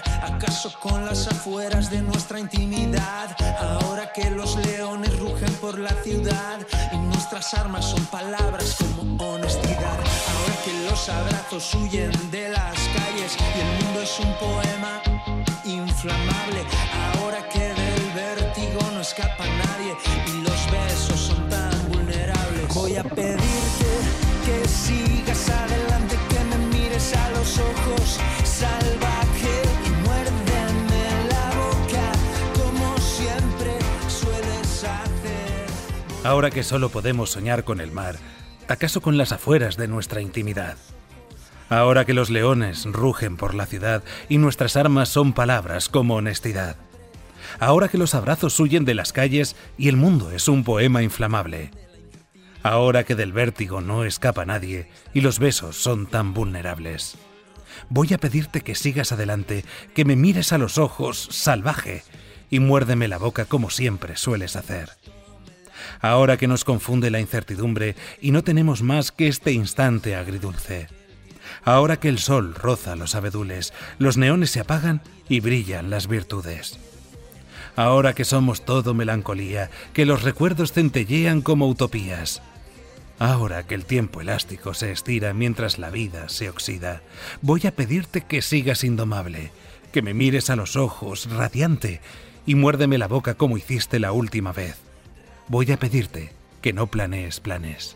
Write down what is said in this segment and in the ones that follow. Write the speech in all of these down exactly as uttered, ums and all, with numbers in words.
ciudad? ¿Acaso con las afueras de nuestra intimidad? Ahora que los leones rugen por la ciudad y nuestras armas son palabras como honestidad. Ahora que los abrazos huyen de las calles y el mundo es un poema inflamable. Ahora que del vértigo no escapa nadie y los besos son tan vulnerables. Voy a pedirte que sigas adelante, que me mires a los ojos, salvaje, y muérdeme la boca como siempre sueles hacer. Ahora que solo podemos soñar con el mar, ¿acaso con las afueras de nuestra intimidad? Ahora que los leones rugen por la ciudad y nuestras armas son palabras como honestidad. Ahora que los abrazos huyen de las calles y el mundo es un poema inflamable. Ahora que del vértigo no escapa nadie y los besos son tan vulnerables. Voy a pedirte que sigas adelante, que me mires a los ojos, salvaje, y muérdeme la boca como siempre sueles hacer. Ahora que nos confunde la incertidumbre y no tenemos más que este instante agridulce. Ahora que el sol roza los abedules, los neones se apagan y brillan las virtudes. Ahora que somos todo melancolía, que los recuerdos centellean como utopías. Ahora que el tiempo elástico se estira mientras la vida se oxida, voy a pedirte que sigas indomable, que me mires a los ojos, radiante, y muérdeme la boca como hiciste la última vez. Voy a pedirte que no planees planes.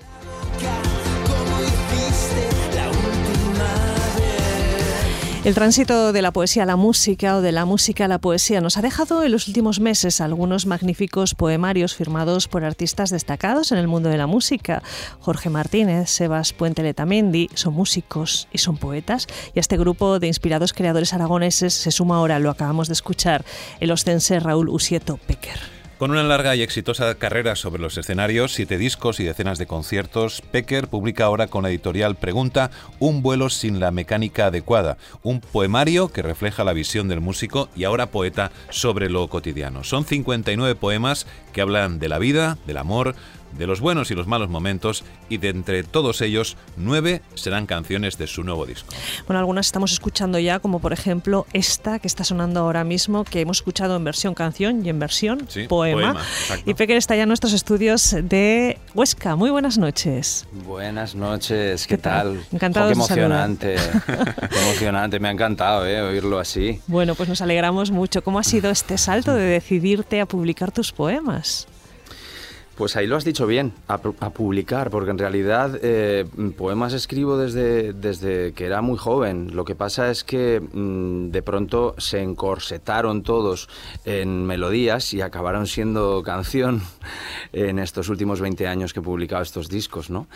El tránsito de la poesía a la música o de la música a la poesía nos ha dejado en los últimos meses algunos magníficos poemarios firmados por artistas destacados en el mundo de la música. Jorge Martínez, Sebas Puente Letamendi son músicos y son poetas, y a este grupo de inspirados creadores aragoneses se suma ahora, lo acabamos de escuchar, el ostense Raúl Usieto Pecker. Con una larga y exitosa carrera sobre los escenarios, siete discos y decenas de conciertos, Pecker publica ahora con la editorial Pregunta Un vuelo sin la mecánica adecuada, un poemario que refleja la visión del músico y ahora poeta sobre lo cotidiano. Son cincuenta y nueve poemas que hablan de la vida, del amor, de los buenos y los malos momentos, y de entre todos ellos, nueve serán canciones de su nuevo disco. Bueno, algunas estamos escuchando ya, como por ejemplo esta que está sonando ahora mismo, que hemos escuchado en versión canción y en versión sí, poema. poema y Pecker está ya en nuestros estudios de Huesca. Muy buenas noches. Buenas noches, ¿qué, ¿Qué tal? tal? Encantado. Oh, qué emocionante, qué emocionante, me ha encantado eh, oírlo así. Bueno, pues nos alegramos mucho. ¿Cómo ha sido este salto de decidirte a publicar tus poemas? Pues ahí lo has dicho bien, a, a publicar, porque en realidad eh, poemas escribo desde, desde que era muy joven. Lo que pasa es que mmm, de pronto se encorsetaron todos en melodías y acabaron siendo canción en estos últimos veinte años que he publicado estos discos, ¿no?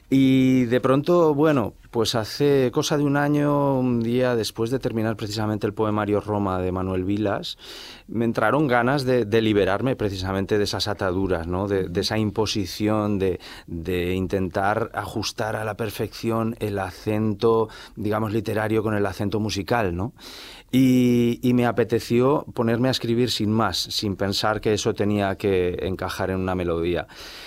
Y de pronto, bueno, pues hace cosa de un año, un día después de terminar precisamente el poemario Roma de Manuel Vilas, me entraron ganas de, de liberarme precisamente de esas ataduras, ¿no? De, de esa imposición de, de intentar ajustar a la perfección el acento, digamos, literario con el acento musical, ¿no? Y, y me apeteció ponerme a escribir sin más, sin pensar que eso tenía que encajar en una melodía.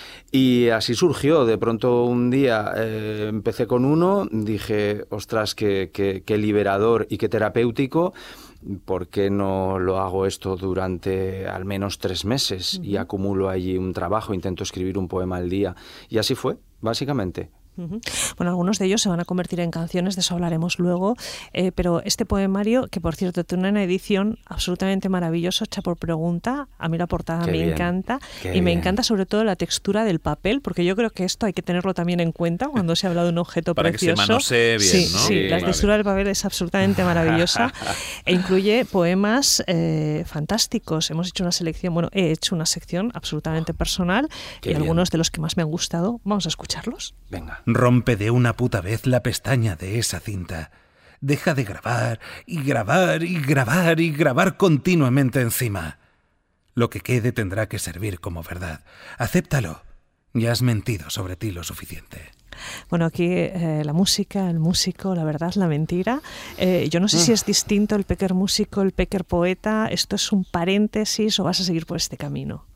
Y así surgió. De pronto un día eh, empecé con uno, dije, ostras, qué, qué, qué liberador y qué terapéutico. ¿Por qué no lo hago esto durante al menos tres meses? Uh-huh. Y acumulo allí un trabajo, intento escribir un poema al día. Y así fue, básicamente. Uh-huh. Bueno, algunos de ellos se van a convertir en canciones, de eso hablaremos luego, eh, pero este poemario, que por cierto tiene una edición absolutamente maravillosa, hecha por Pregunta, a mí la portada qué me bien, encanta, y me encanta sobre todo la textura del papel, porque yo creo que esto hay que tenerlo también en cuenta cuando se habla de un objeto para precioso. Para que se manosee bien, sí, ¿no? Sí, sí la vale. textura del papel es absolutamente maravillosa e incluye poemas eh, fantásticos. Hemos hecho una selección, bueno, he hecho una sección absolutamente personal qué y bien. Algunos de los que más me han gustado. Vamos a escucharlos. Venga. Rompe de una puta vez la pestaña de esa cinta. Deja de grabar y grabar y grabar y grabar continuamente encima. Lo que quede tendrá que servir como verdad. Acéptalo. Ya has mentido sobre ti lo suficiente. Bueno, aquí eh, la música, el músico, la verdad, la mentira. Eh, yo no sé mm. si es distinto el Pecker músico, el Pecker poeta. ¿Esto es un paréntesis o vas a seguir por este camino?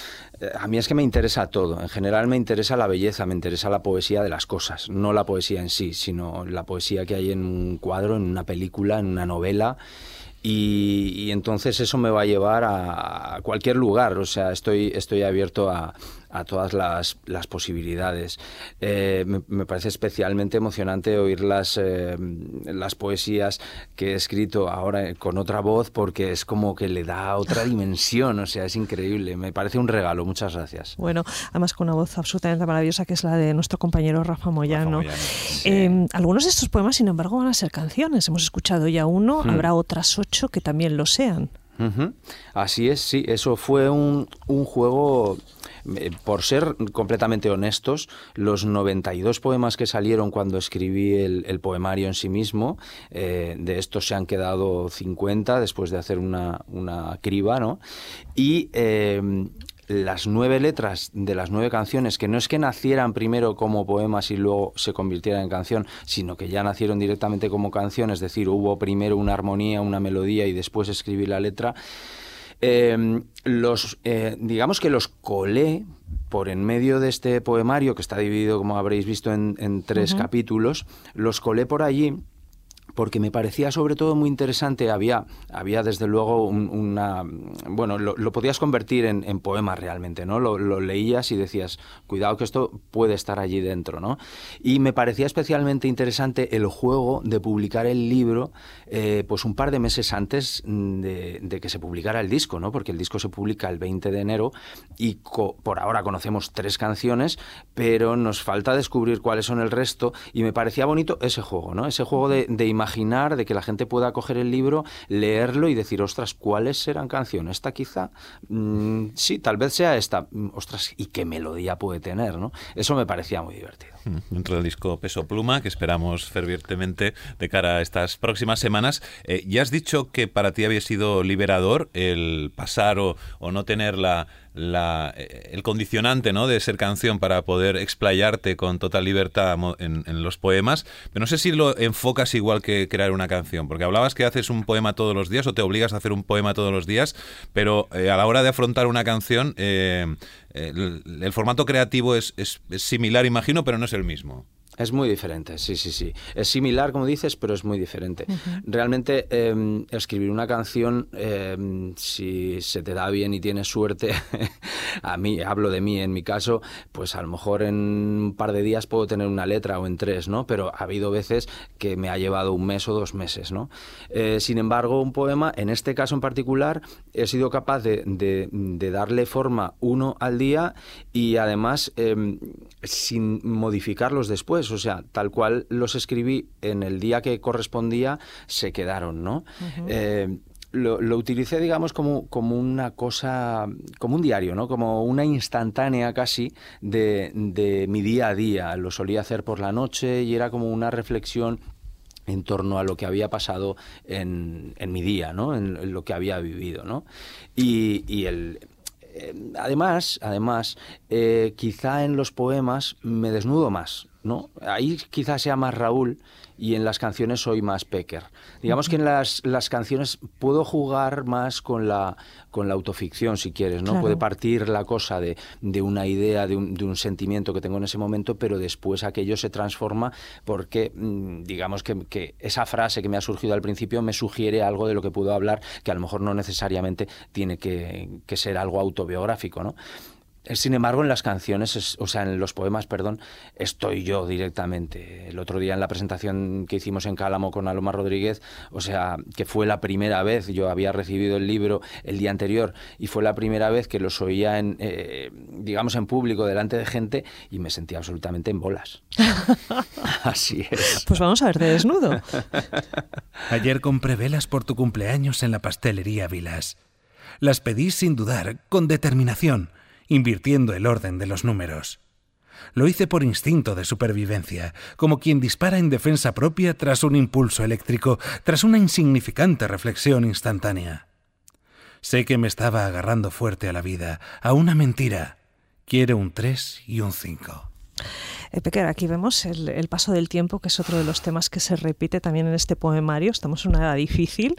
A mí es que me interesa todo. En general me interesa la belleza, me interesa la poesía de las cosas. No la poesía en sí, sino la poesía que hay en un cuadro, en una película, en una novela. Y, y entonces eso me va a llevar a, a cualquier lugar, o sea, estoy, estoy abierto a, a todas las, las posibilidades. Eh, me, me parece especialmente emocionante oír las, eh, las poesías que he escrito ahora con otra voz, porque es como que le da otra dimensión, o sea, es increíble, me parece un regalo, muchas gracias. Bueno, además con una voz absolutamente maravillosa que es la de nuestro compañero Rafa Moyano. Rafa Moyano, sí. eh, algunos de estos poemas, sin embargo, van a ser canciones. Hemos escuchado ya uno, hmm. habrá otras ocho que también lo sean. Uh-huh. Así es, sí, eso fue un, un juego, eh, por ser completamente honestos, los noventa y dos poemas que salieron cuando escribí el, el poemario en sí mismo, eh, de estos se han quedado cincuenta después de hacer una, una criba, ¿no? Y eh, las nueve letras de las nueve canciones, que no es que nacieran primero como poemas y luego se convirtieran en canción, sino que ya nacieron directamente como canción, es decir, hubo primero una armonía, una melodía y después escribí la letra, eh, los, eh, digamos que los colé por en medio de este poemario, que está dividido, como habréis visto, en, en tres uh-huh. capítulos, los colé por allí, porque me parecía sobre todo muy interesante. Había, había desde luego un, una... Bueno, lo, lo podías convertir en, en poema realmente, ¿no? Lo, lo leías y decías, cuidado que esto puede estar allí dentro, ¿no? Y me parecía especialmente interesante el juego de publicar el libro eh, pues un par de meses antes de, de que se publicara el disco, ¿no? Porque el disco se publica el veinte de enero y co- por ahora conocemos tres canciones, pero nos falta descubrir cuáles son el resto, y me parecía bonito ese juego, ¿no? Ese juego de, de imaginar, de que la gente pueda coger el libro, leerlo y decir, ostras, ¿cuáles serán canciones? Esta quizá, mm, sí, tal vez sea esta, ostras, ¿y qué melodía puede tener, ¿no? Eso me parecía muy divertido. Dentro del disco Peso Pluma, que esperamos fervientemente de cara a estas próximas semanas, eh, ya has dicho que para ti había sido liberador el pasar o, o no tener la, la, el condicionante, ¿no?, de ser canción para poder explayarte con total libertad en, en los poemas, pero no sé si lo enfocas igual que crear una canción, porque hablabas que haces un poema todos los días o te obligas a hacer un poema todos los días, pero eh, a la hora de afrontar una canción, eh, el, el formato creativo es, es, es similar, imagino, pero no es el mismo. Es muy diferente, sí, sí, sí. Es similar, como dices, pero es muy diferente. Uh-huh. Realmente, eh, escribir una canción, eh, si se te da bien y tienes suerte, a mí, hablo de mí en mi caso, pues a lo mejor en un par de días puedo tener una letra o en tres, ¿no? Pero ha habido veces que me ha llevado un mes o dos meses, ¿no? Eh, sin embargo, un poema, en este caso en particular, he sido capaz de, de, de darle forma uno al día y además eh, sin modificarlos después. O sea, tal cual los escribí en el día que correspondía, se quedaron, ¿no? Uh-huh. Eh, lo, lo utilicé, digamos, como, como una cosa, como un diario, ¿no? Como una instantánea casi de, de mi día a día. Lo solía hacer por la noche y era como una reflexión en torno a lo que había pasado en, en mi día, ¿no? En, en lo que había vivido, ¿no? Y, y el... Además, además eh, quizá en los poemas me desnudo más, ¿no? Ahí quizás sea más Raúl y en las canciones soy más Pecker. Digamos que en las, las canciones puedo jugar más con la, con la autoficción, si quieres, ¿no? Claro. Puede partir la cosa de, de una idea, de un, de un sentimiento que tengo en ese momento, pero después aquello se transforma porque, digamos que, que esa frase que me ha surgido al principio me sugiere algo de lo que puedo hablar, que a lo mejor no necesariamente tiene que, que ser algo autobiográfico, ¿no? Sin embargo, en las canciones, es, o sea, en los poemas, perdón, estoy yo directamente. El otro día en la presentación que hicimos en Cálamo con Alomar Rodríguez, o sea, que fue la primera vez, yo había recibido el libro el día anterior y fue la primera vez que los oía, en, eh, digamos, en público, delante de gente, y me sentía absolutamente en bolas. Así es. Pues vamos a verte desnudo. Ayer compré velas por tu cumpleaños en la pastelería Vilas. Las pedí sin dudar, con determinación, invirtiendo el orden de los números. Lo hice por instinto de supervivencia, como quien dispara en defensa propia tras un impulso eléctrico, tras una insignificante reflexión instantánea. Sé que me estaba agarrando fuerte a la vida, a una mentira. Quiero un tres y un cinco. Eh, Pecker, aquí vemos el, el paso del tiempo, que es otro de los temas que se repite también en este poemario. Estamos en una edad difícil.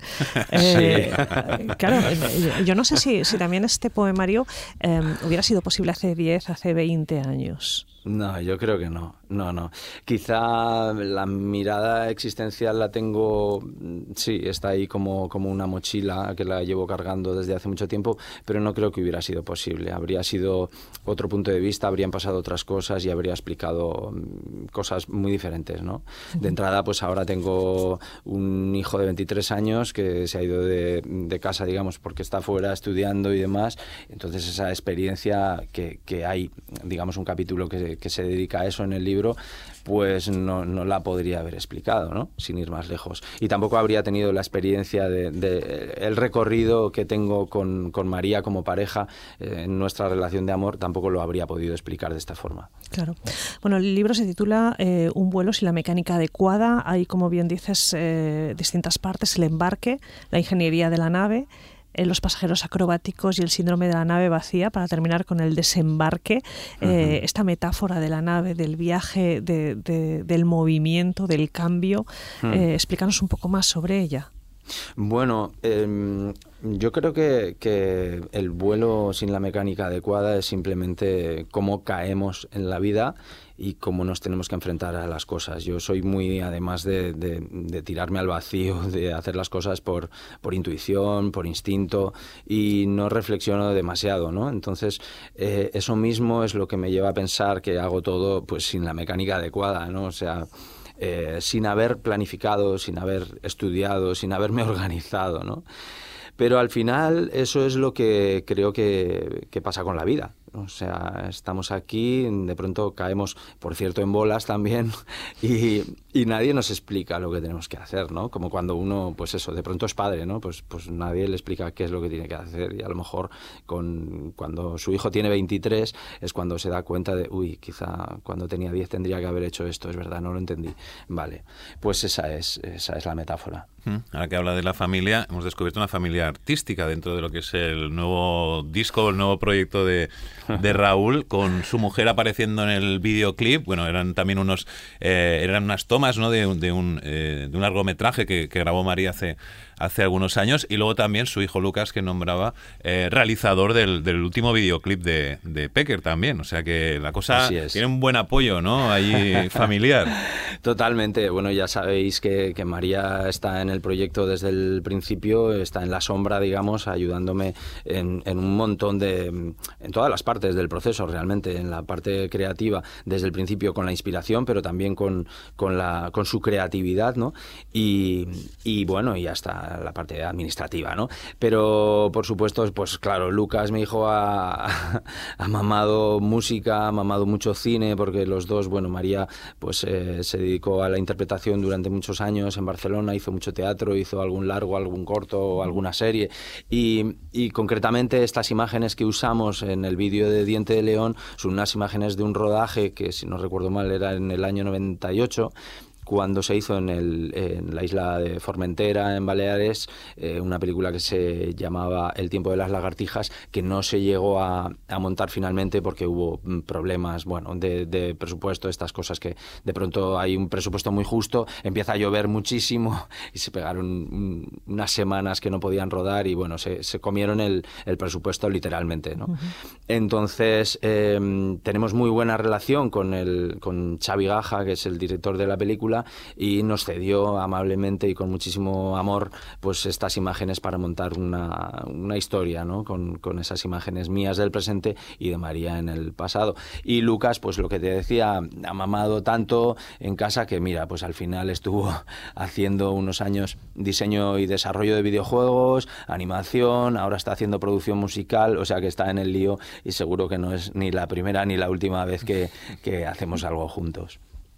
Eh, sí. Claro, yo no sé si, si también este poemario eh, hubiera sido posible hace diez, hace veinte años. No, yo creo que no, no, no. Quizá la mirada existencial la tengo, sí, está ahí como, como una mochila que la llevo cargando desde hace mucho tiempo, pero no creo que hubiera sido posible. Habría sido otro punto de vista, habrían pasado otras cosas y habría explicado cosas muy diferentes, ¿no? De entrada, pues ahora tengo un hijo de veintitrés años que se ha ido de, de casa, digamos, porque está fuera estudiando y demás. Entonces esa experiencia que, que hay, digamos, un capítulo que que se dedica a eso en el libro, pues no, no la podría haber explicado, ¿no? Sin ir más lejos. Y tampoco habría tenido la experiencia de, de el recorrido que tengo con, con María como pareja eh, en nuestra relación de amor, tampoco lo habría podido explicar de esta forma. Claro. Bueno, el libro se titula eh, Un vuelo sin la mecánica adecuada. Hay, como bien dices, eh, distintas partes: el embarque, la ingeniería de la nave, Eh, los pasajeros acrobáticos y el síndrome de la nave vacía, para terminar con el desembarque, eh, uh-huh. esta metáfora de la nave, del viaje, de, de, del movimiento, del cambio. Uh-huh. Eh, explícanos un poco más sobre ella. Bueno, eh, yo creo que, que el vuelo sin la mecánica adecuada es simplemente cómo caemos en la vida y cómo nos tenemos que enfrentar a las cosas. Yo soy muy, además de, de, de tirarme al vacío, de hacer las cosas por, por intuición, por instinto, y no reflexiono demasiado, ¿no? Entonces, eh, eso mismo es lo que me lleva a pensar que hago todo pues sin la mecánica adecuada, ¿no? O sea, eh, sin haber planificado, sin haber estudiado, sin haberme organizado, ¿no? Pero al final eso es lo que creo que, que pasa con la vida. O sea, estamos aquí, de pronto caemos, por cierto, en bolas también, y, y nadie nos explica lo que tenemos que hacer, ¿no? Como cuando uno, pues eso, de pronto es padre, ¿no? Pues, pues nadie le explica qué es lo que tiene que hacer, y a lo mejor con, cuando su hijo tiene veintitrés es cuando se da cuenta de, uy, quizá cuando tenía diez tendría que haber hecho esto, es verdad, no lo entendí. Vale, pues esa es, esa es la metáfora. Ahora que habla de la familia, hemos descubierto una familia artística dentro de lo que es el nuevo disco, el nuevo proyecto de, de Raúl, con su mujer apareciendo en el videoclip. Bueno, eran también unos eh, eran unas tomas, ¿no?, de, de, un, eh, de un largometraje que, que grabó María hace, hace algunos años, y luego también su hijo Lucas, que nombraba eh, realizador del, del último videoclip de, de Pecker también. O sea que la cosa tiene un buen apoyo, ¿no?, ahí familiar. Totalmente. Bueno, ya sabéis que, que María está en el proyecto desde el principio, está en la sombra, digamos, ayudándome en, en un montón de... en todas las partes del proceso, realmente, en la parte creativa, desde el principio con la inspiración, pero también con, con, la, con su creatividad, ¿no? Y, y bueno, y hasta la parte administrativa, ¿no? Pero, por supuesto, pues claro, Lucas, mi hijo, ha, ha mamado música, ha mamado mucho cine, porque los dos, bueno, María, pues eh, se dedicó a la interpretación durante muchos años en Barcelona, hizo mucho teatro, hizo algún largo, algún corto, alguna serie, y, y concretamente estas imágenes que usamos en el vídeo de Diente de León son unas imágenes de un rodaje que, si no recuerdo mal, era en el año noventa y ocho, cuando se hizo en, el, en la isla de Formentera, en Baleares, eh, una película que se llamaba El tiempo de las lagartijas, que no se llegó a, a montar finalmente porque hubo problemas, bueno, de, de presupuesto, estas cosas que de pronto hay un presupuesto muy justo, empieza a llover muchísimo y se pegaron un, unas semanas que no podían rodar y, bueno, se, se comieron el, el presupuesto literalmente, ¿no? Uh-huh. Entonces, eh, tenemos muy buena relación con, el, con Xavi Gaja, que es el director de la película, y nos cedió amablemente y con muchísimo amor pues estas imágenes para montar una, una historia, ¿no? Con, con esas imágenes mías del presente y de María en el pasado. Y Lucas, pues lo que te decía, ha mamado tanto en casa que, mira, pues al final estuvo haciendo unos años diseño y desarrollo de videojuegos, animación, ahora está haciendo producción musical, o sea que está en el lío y seguro que no es ni la primera ni la última vez que, que hacemos algo juntos.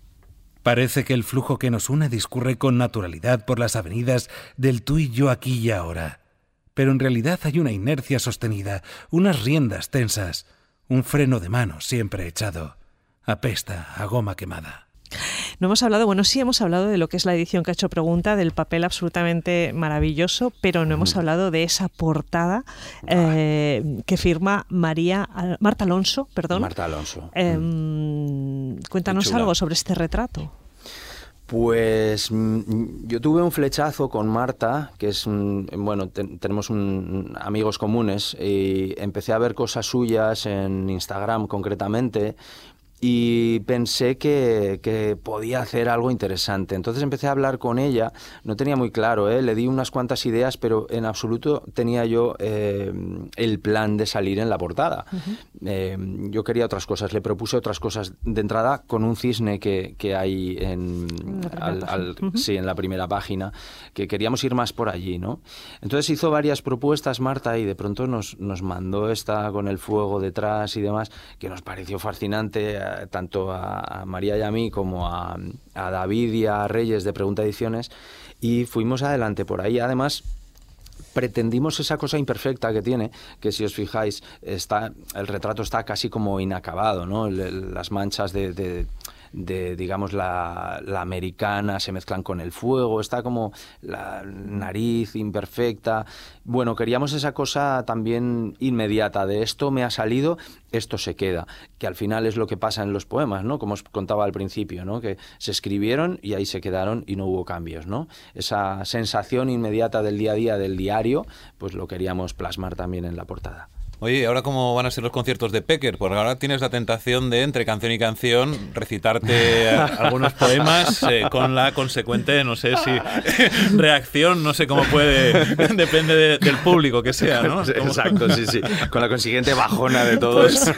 Parece que el flujo que nos une discurre con naturalidad por las avenidas del tú y yo aquí y ahora. Pero en realidad hay una inercia sostenida, unas riendas tensas, un freno de mano siempre echado. Apesta a goma quemada. No hemos hablado, bueno, sí hemos hablado de lo que es la edición que ha hecho Pregunta, del papel absolutamente maravilloso, pero no hemos hablado de esa portada eh, que firma María, Marta Alonso, perdón. Marta Alonso. Eh, cuéntanos algo sobre este retrato. Pues yo tuve un flechazo con Marta, que es un, bueno, te, tenemos un, amigos comunes, y empecé a ver cosas suyas en Instagram concretamente, y pensé que, que podía hacer algo interesante. Entonces empecé a hablar con ella, no tenía muy claro, ¿eh? Le di unas cuantas ideas, pero en absoluto tenía yo eh, el plan de salir en la portada. Uh-huh. Eh, yo quería otras cosas, le propuse otras cosas de entrada con un cisne que, que hay en, al, al, uh-huh. sí, en la primera página, que queríamos ir más por allí, ¿no? Entonces hizo varias propuestas Marta y de pronto nos, nos mandó esta con el fuego detrás y demás, que nos pareció fascinante, tanto a, a María y a mí como a, a David y a Reyes de Pregunta Ediciones, y fuimos adelante por ahí. Además, pretendimos esa cosa imperfecta que tiene, que si os fijáis, está, el retrato está casi como inacabado, ¿no? Las manchas de... de de, digamos, la, la americana se mezclan con el fuego, está como la nariz imperfecta. Bueno, queríamos esa cosa también inmediata, de esto me ha salido, esto se queda, que al final es lo que pasa en los poemas, ¿no? Como os contaba al principio, ¿no? Que se escribieron y ahí se quedaron y no hubo cambios, ¿no? Esa sensación inmediata del día a día, del diario, pues lo queríamos plasmar también en la portada. Oye, ¿y ahora cómo van a ser los conciertos de Pecker? Porque ahora tienes la tentación de, entre canción y canción, recitarte algunos poemas eh, con la consecuente, no sé si reacción, no sé cómo puede, depende de, del público que sea, ¿no? Exacto, sí, sí, con la consiguiente bajona de todos.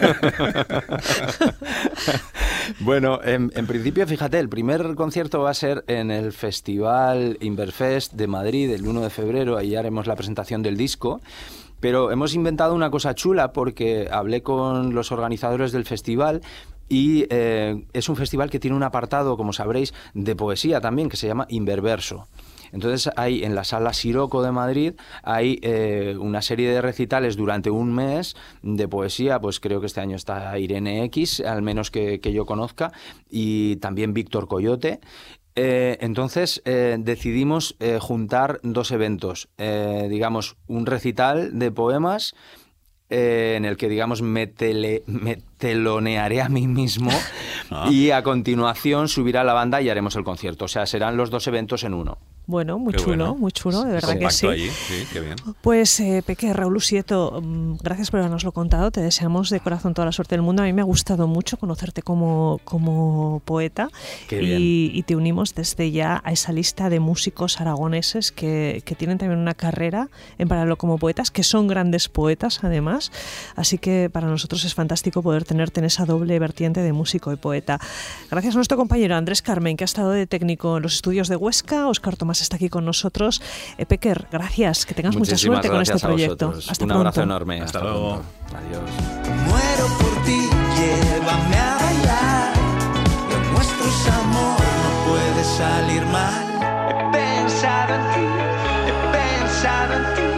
Bueno, en, en principio, fíjate, el primer concierto va a ser en el Festival Inverfest de Madrid, el uno de febrero, ahí haremos la presentación del disco. Pero hemos inventado una cosa chula porque hablé con los organizadores del festival y eh, es un festival que tiene un apartado, como sabréis, de poesía también, que se llama Inververso. Entonces hay en la Sala Siroco de Madrid hay eh, una serie de recitales durante un mes de poesía, pues creo que este año está Irene X, al menos que, que yo conozca, y también Víctor Coyote. Eh, entonces eh, decidimos eh, juntar dos eventos, eh, digamos un recital de poemas eh, en el que digamos me, tele, me telonearé a mí mismo ah. y a continuación subirá a la banda y haremos el concierto, o sea serán los dos eventos en uno. Bueno, muy qué chulo, bueno. muy chulo, de verdad Compacto que sí. Allí. Sí, qué bien. Pues eh, Peque, Raúl Usieto, gracias por habernoslo contado, te deseamos de corazón toda la suerte del mundo. A mí me ha gustado mucho conocerte como, como poeta y, y te unimos desde ya a esa lista de músicos aragoneses que, que tienen también una carrera en paralelo como poetas, que son grandes poetas además, así que para nosotros es fantástico poder tenerte en esa doble vertiente de músico y poeta. Gracias a nuestro compañero Andrés Carmen, que ha estado de técnico en los estudios de Huesca. Óscar Tomás está aquí con nosotros. Eh, Pecker, gracias, que tengas mucha suerte con este proyecto. Hasta Un pronto. abrazo enorme. Hasta, Hasta luego. Pronto. Adiós. Muero por ti, llévame a bailar. Lo nuestro es amor, no puede salir mal. He pensado en ti, he pensado en ti.